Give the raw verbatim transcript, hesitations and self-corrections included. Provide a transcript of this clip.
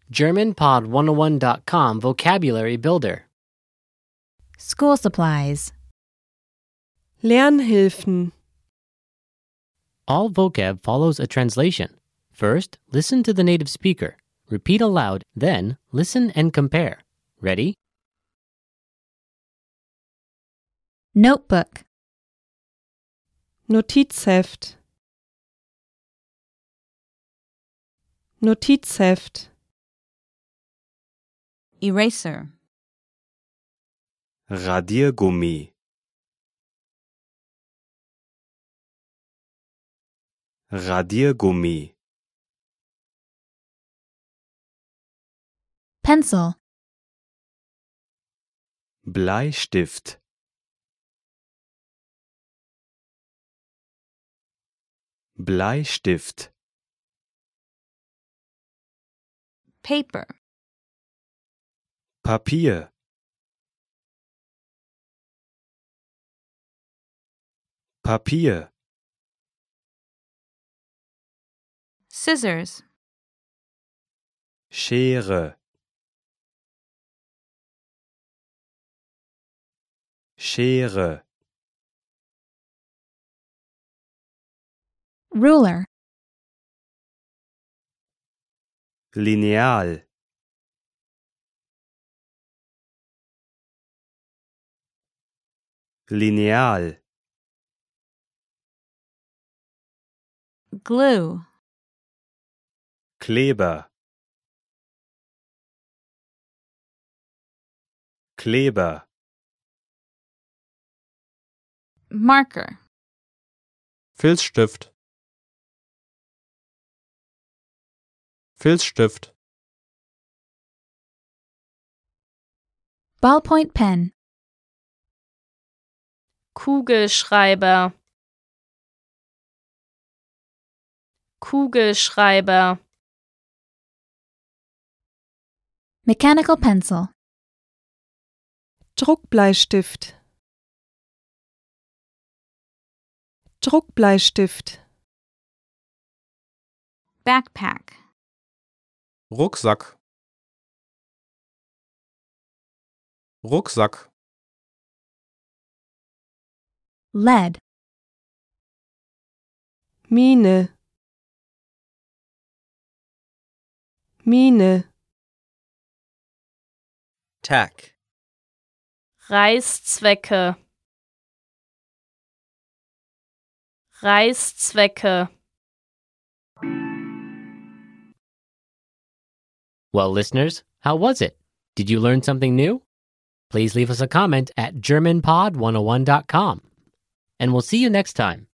German Pod one oh one dot com Vocabulary Builder. School supplies. Lernhilfen. All vocab follows a translation. First, listen to the native speaker. Repeat aloud, then listen and compare. Ready? Notebook. Notizheft. Notizheft. Eraser. Radiergummi. Radiergummi. Pencil. Bleistift. Bleistift. Paper. Papier. Papier. Scissors. Schere. Schere. Ruler. Lineal. Lineal. Glue. Kleber. Kleber. Marker. Filzstift. Filzstift. Ballpoint pen. Kugelschreiber. Kugelschreiber. Mechanical pencil. Druckbleistift. Druckbleistift. Backpack. Rucksack. Rucksack. Lead. Mine. Mine. Tack. Reißzwecke. Reißzwecke. Well, listeners, how was it? Did you learn something new? Please leave us a comment at German Pod one oh one dot com. And we'll see you next time.